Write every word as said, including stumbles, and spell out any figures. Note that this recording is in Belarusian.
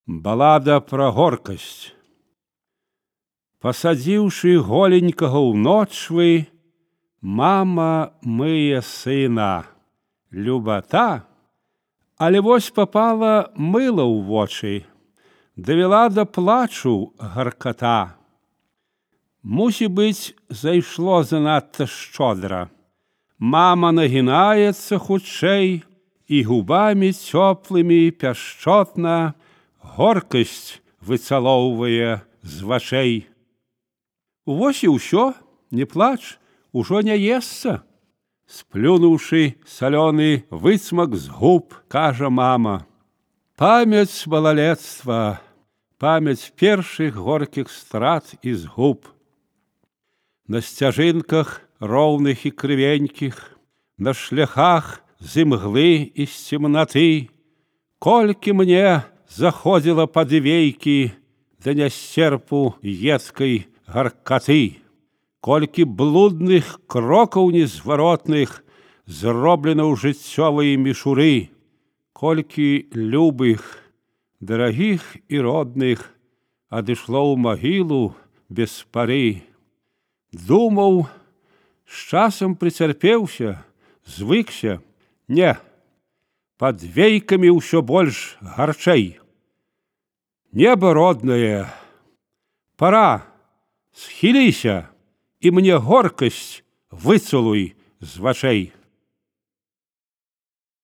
Балада пра горкасць. Пасадзіўшы голенькага ў ночвы, мама мые сына. Любата, але вось папала мыла ў вочы, давяла да плачу гарката. Мусі быць, зайшло занадта шчодра. Мама нагінаецца хутчэй і губамі цёплымі пяшчотна горкасць выцалоўвае з вачэй. Вось і ўсё, не плач, ужо не есца. Сплюнуўшы салёны выцмак з губ, кажа мама: памяць малалецтва, памяць першых горкіх страт і згуб. На сцяжынках роўных і крывенькіх, на шляхах з імглы і з цемнаты, колькі мне заходзіла пад вейкі да нясцерпу едкай гаркаты, колькі блудных крокаў незваротных зроблена ў жыццёвай мішуры, колькі любых, дарагіх і родных адышло ў магілу без пары. Думаў, з часам прыцярпеўся, звыкся, не, пад вейкамі ўсё больш гарчэй. Неба роднае, пара, схіліся і мне горкасць выцалуй з вачэй.